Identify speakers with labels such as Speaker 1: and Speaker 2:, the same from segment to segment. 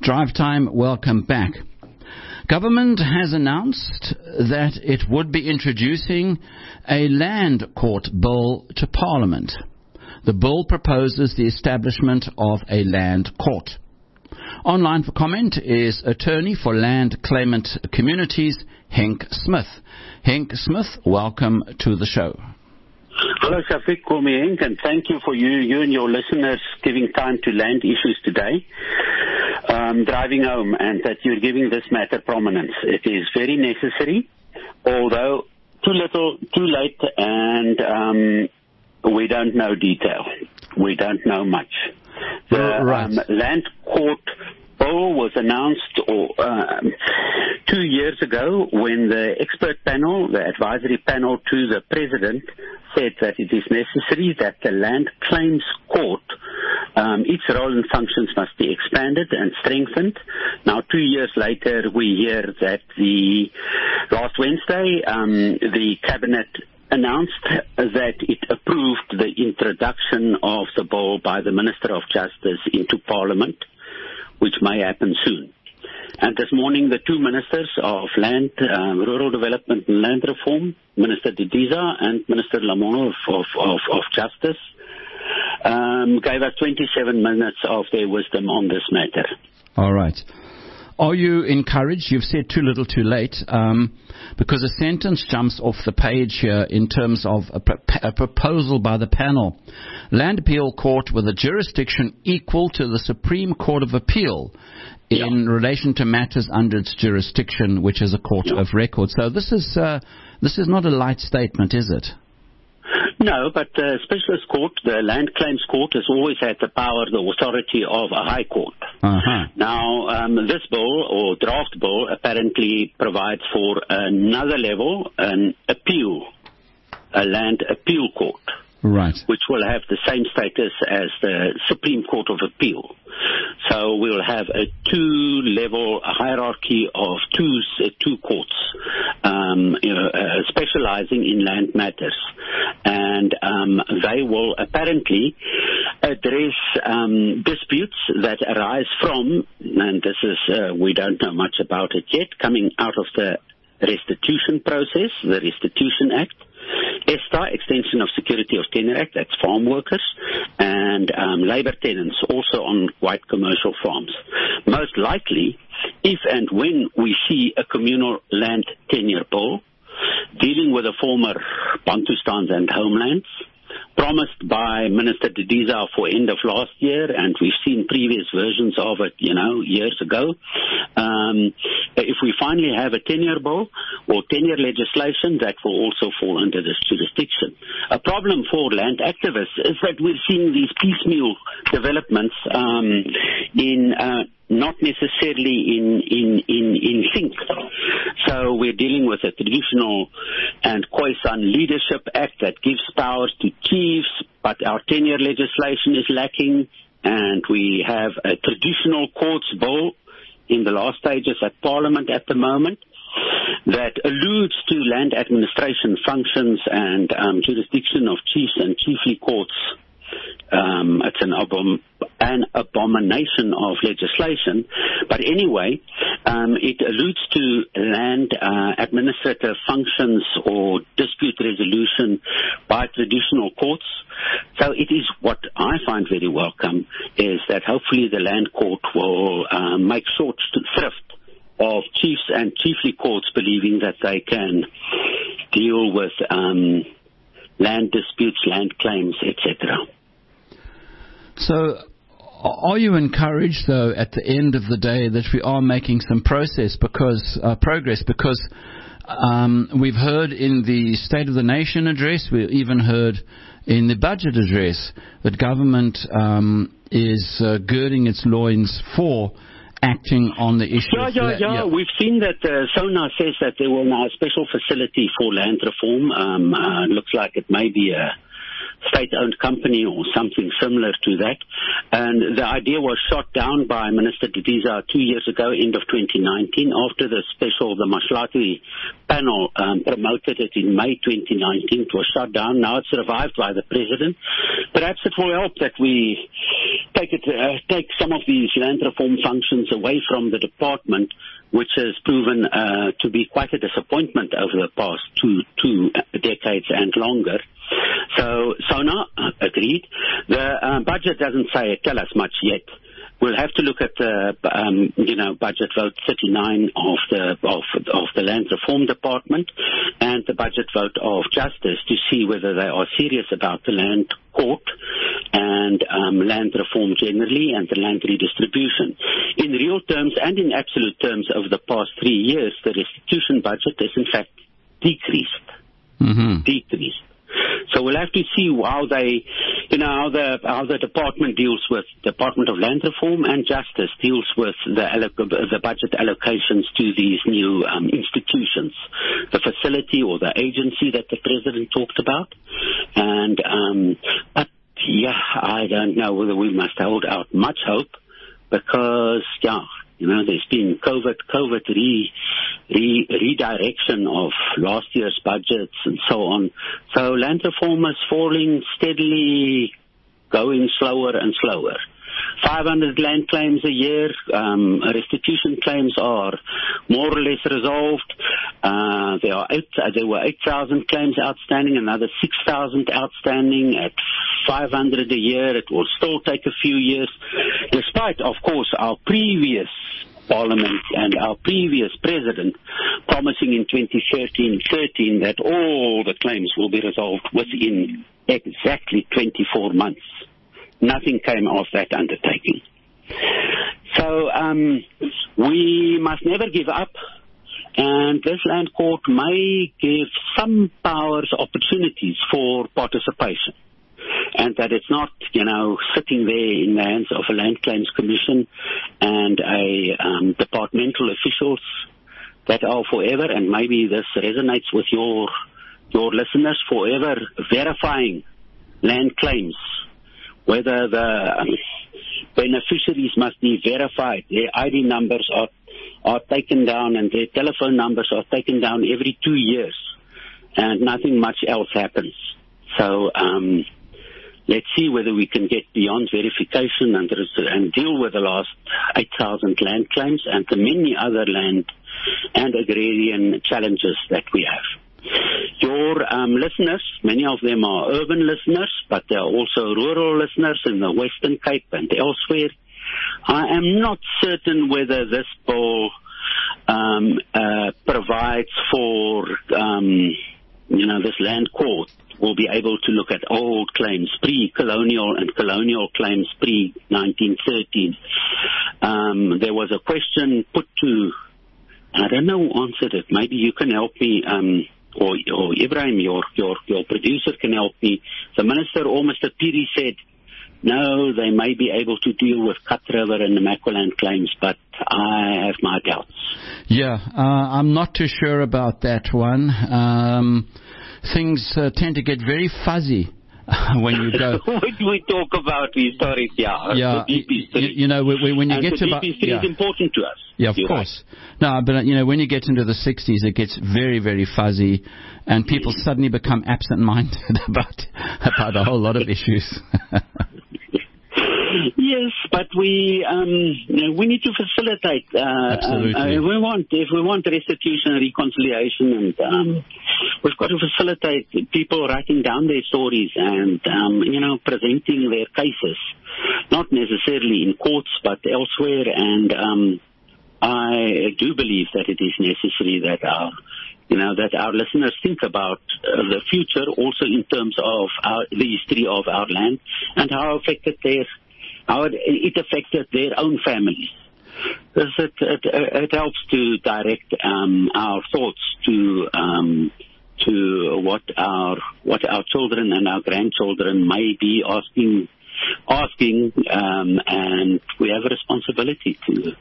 Speaker 1: Drive Time, welcome back. Government has announced that it would be introducing a land court bill to Parliament. The bill proposes the establishment of a land court. Online for comment is attorney for land claimant communities, Henk Smith. Henk Smith, welcome to the show.
Speaker 2: Hello, Shafiq. Call me Henk, and thank you for you and your listeners giving time to land issues today. Driving home, and that you're giving this matter prominence. It is very necessary, although too little, too late, and we don't know detail. We don't know much. The land court bill was announced 2 years ago when the expert panel, the advisory panel to the president, said that it is necessary that the land claims court, its role and functions must be expanded and strengthened. Now, 2 years later, we hear that last Wednesday, the cabinet announced that it approved the introduction of the bill by the Minister of Justice into Parliament, which may happen soon. And this morning, the two ministers of Land, Rural Development and Land Reform, Minister Didiza and Minister Lamono of Justice, gave us 27 minutes of their wisdom on this matter.
Speaker 1: All right. Are you encouraged? You've said too little, too late, because a sentence jumps off the page here in terms of a proposal by the panel. Land Appeal Court with a jurisdiction equal to the Supreme Court of Appeal in relation to matters under its jurisdiction, which is a court of record. So this is not a light statement, is it?
Speaker 2: No, but the specialist court, the land claims court, has always had the power, the authority of a high court.
Speaker 1: Uh-huh.
Speaker 2: Now, this bill, or draft bill, apparently provides for another level, an appeal, a land appeal court.
Speaker 1: Right.
Speaker 2: Which will have the same status as the Supreme Court of Appeal. So we'll have a two-level hierarchy of two courts, specializing in land matters. And they will apparently address disputes that arise from, and this is, we don't know much about it yet, coming out of the restitution process, the Restitution Act, ESTA, Extension of Security of Tenure Act, that's farm workers, and labor tenants, also on white commercial farms. Most likely, if and when we see a communal land tenure bill dealing with the former Bantustans and homelands, promised by Minister Didiza for end of last year, and we've seen previous versions of it, years ago. If we finally have a tenure bill or tenure legislation, that will also fall under this jurisdiction. A problem for land activists is that we're seeing these piecemeal developments not necessarily in sync. So we're dealing with a traditional and Khoisan Leadership Act that gives powers to chiefs, but our tenure legislation is lacking, and we have a traditional courts bill in the last stages at Parliament at the moment that alludes to land administration functions and jurisdiction of chiefs and chiefly courts. It's an abomination of legislation. But anyway, it alludes to land administrative functions or dispute resolution by traditional courts. So it is what I find very welcome is that hopefully the land court will make short thrift of chiefs and chiefly courts believing that they can deal with land disputes, land claims, etc.
Speaker 1: So are you encouraged, though, at the end of the day that we are making some progress because we've heard in the State of the Nation address, we even heard in the budget address that government is girding its loins for acting on the issue.
Speaker 2: Yeah. We've seen that SONA says that there will now a special facility for land reform. Looks like it may be a state-owned company or something similar to that. And the idea was shot down by Minister Didiza 2 years ago, end of 2019, after the Maslati panel promoted it in May 2019. It was shut down. Now it's revived by the President. Perhaps it will help that we take take some of these land reform functions away from the department, which has proven to be quite a disappointment over the past two decades and longer. So now, agreed. The budget doesn't tell us much yet. We'll have to look at the, budget vote 39 of the Land Reform Department and the budget vote of Justice to see whether they are serious about the Land Court and land reform generally and the land redistribution. In real terms and in absolute terms over the past 3 years, the restitution budget is in fact decreased.
Speaker 1: Mm-hmm.
Speaker 2: Decreased. So we'll have to see how the department deals with Department of Land Reform and Justice deals with the budget allocations to these new institutions, the facility or the agency that the president talked about, and but yeah, I don't know whether we must hold out much hope because there's been COVID redirection of last year's budgets and so on. So land reform is falling steadily, going slower and slower. 500 land claims a year. Restitution claims are more or less resolved. There were 8,000 claims outstanding, another 6,000 outstanding. At 500 a year, it will still take a few years, despite, of course, our previous Parliament and our previous President promising in 2013 that all the claims will be resolved within exactly 24 months. Nothing came of that undertaking. So we must never give up, and this land court may give some powers opportunities for participation, and that it's not, sitting there in the hands of a Land Claims Commission and departmental officials that are forever, and maybe this resonates with your listeners, forever verifying land claims, whether the beneficiaries must be verified, their ID numbers are taken down and their telephone numbers are taken down every 2 years, and nothing much else happens. So let's see whether we can get beyond verification and deal with the last 8,000 land claims and the many other land and agrarian challenges that we have. Your listeners, many of them are urban listeners, but there are also rural listeners in the Western Cape and elsewhere. I am not certain whether this bill provides for, this land court will be able to look at old claims, pre-colonial and colonial claims pre-1913. There was a question put to, I don't know who answered it. Maybe you can help me, or Ibrahim, your producer can help me. The minister or Mr. Piri said, no, they may be able to deal with Cut River and the Namaqualand claims, but I have my doubts.
Speaker 1: Yeah, I'm not too sure about that one. Things tend to get very fuzzy when you go.
Speaker 2: When we talk about historic,
Speaker 1: the deep history. When you get to
Speaker 2: the deep history is important to us.
Speaker 1: Yeah, of course. Right. No, but when you get into the 60s, it gets very, very fuzzy, and people suddenly become absent-minded about a whole lot of issues.
Speaker 2: Yes, but we need to facilitate.
Speaker 1: Absolutely.
Speaker 2: If we want restitution and reconciliation, and we've got to facilitate people writing down their stories and presenting their cases, not necessarily in courts but elsewhere. And I do believe that it is necessary that our listeners think about the future, also in terms of the history of our land and how it affected their own families. It helps to direct our thoughts to what our children and our grandchildren may be asking, and we have a responsibility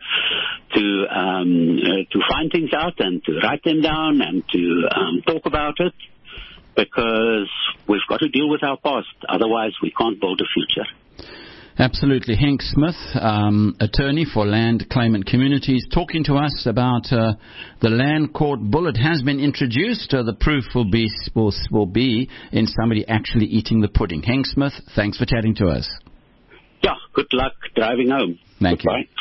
Speaker 2: to find things out and to write them down and to talk about it, because we've got to deal with our past. Otherwise, we can't build a future.
Speaker 1: Absolutely. Henk Smith, attorney for Land Claimant Communities, talking to us about the Land Court Bill. It has been introduced. The proof will be in somebody actually eating the pudding. Henk Smith, thanks for chatting to us.
Speaker 2: Yeah, good good luck driving home.
Speaker 1: Thank
Speaker 2: Goodbye.
Speaker 1: you.